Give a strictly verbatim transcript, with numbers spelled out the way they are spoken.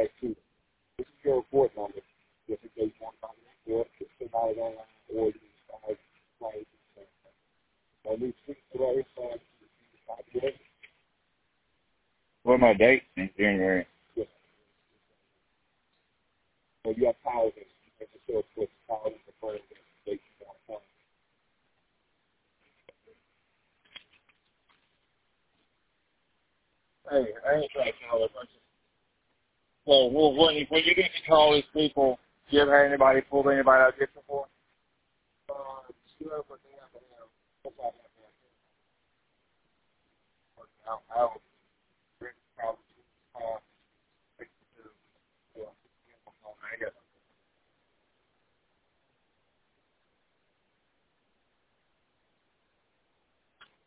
back to. This is your report number. Just in case you want to find it, or just somebody online, or you decide to play the same thing. My new six today, so copy it. What are my dates in January? Yes. So you have powers that you can still put powers in the first dates you want to play. Hey, I ain't trying to call a bunch of. So, well, when you, when you get to call these people, you ever had anybody pull anybody out of jail before? Uh, sure, but they have to have, what's that have to have? I don't